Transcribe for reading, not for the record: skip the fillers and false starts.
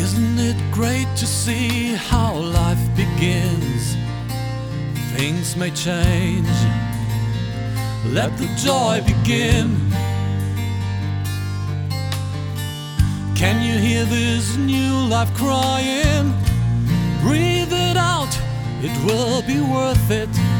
Isn't it great to see how life begins? Things may change. Let the joy begin. Can you hear this new life crying? Breathe it out, it will be worth it.